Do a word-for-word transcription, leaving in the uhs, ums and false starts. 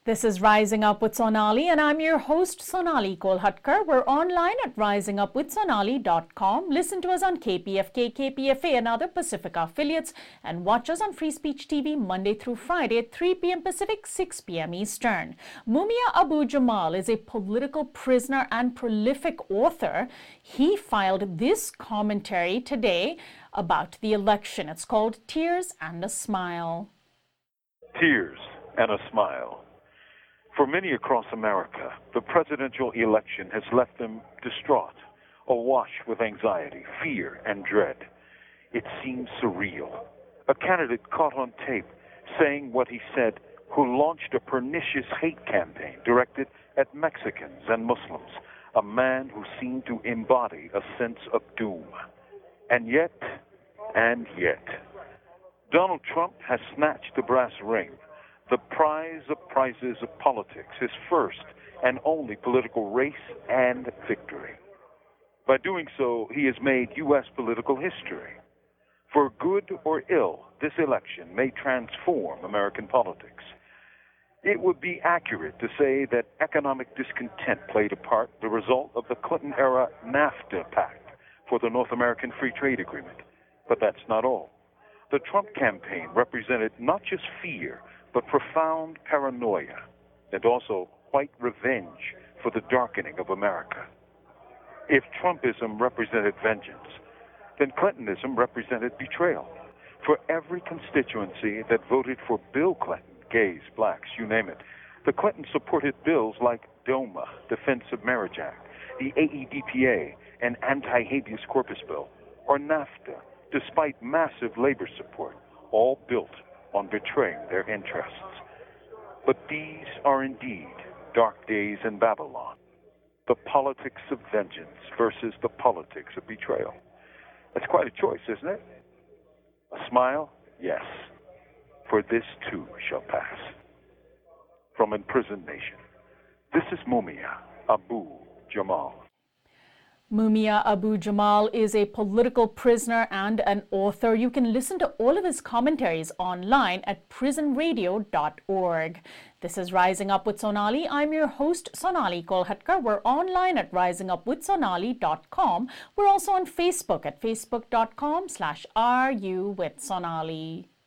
This is Rising Up with Sonali, and I'm your host, Sonali Kolhatkar. We're online at rising up with sonali dot com. Listen to us on K P F K, K P F A, and other Pacifica affiliates, and watch us on Free Speech T V Monday through Friday at three p.m. Pacific, six p.m. Eastern. Mumia Abu Jamal is a political prisoner and prolific author. He filed this commentary today about the election. It's called Tears and a Smile. Tears and a Smile. For many across America, the presidential election has left them distraught, awash with anxiety, fear, and dread. It seems surreal. A candidate caught on tape saying what he said, who launched a pernicious hate campaign directed at Mexicans and Muslims, a man who seemed to embody a sense of doom. And yet, and yet, Donald Trump has snatched the brass ring, the prize of prizes of politics, his first and only political race and victory. By doing so, he has made U S political history. For good or ill, this election may transform American politics. It would be accurate to say that economic discontent played a part, the result of the Clinton-era NAFTA pact for the North American Free Trade Agreement. But that's not all. The Trump campaign represented not just fear, but profound paranoia, and also white revenge for the darkening of America. If Trumpism represented vengeance, then Clintonism represented betrayal. For every constituency that voted for Bill Clinton, gays, blacks, you name it, the Clintons supported bills like DOMA, Defense of Marriage Act, the A E D P A, an anti-habeas corpus bill, or NAFTA, despite massive labor support, all built on betraying their interests. But these are indeed dark days in Babylon, the politics of vengeance versus the politics of betrayal. That's quite a choice, isn't it? A smile? Yes, for this too shall pass. From Imprisoned Nation, this is Mumia Abu Jamal. Mumia Abu Jamal is a political prisoner and an author. You can listen to all of his commentaries online at prison radio dot org. This is Rising Up with Sonali. I'm your host, Sonali Kolhatkar. We're online at rising up with sonali dot com. We're also on Facebook at facebook dot com slash ru with Sonali.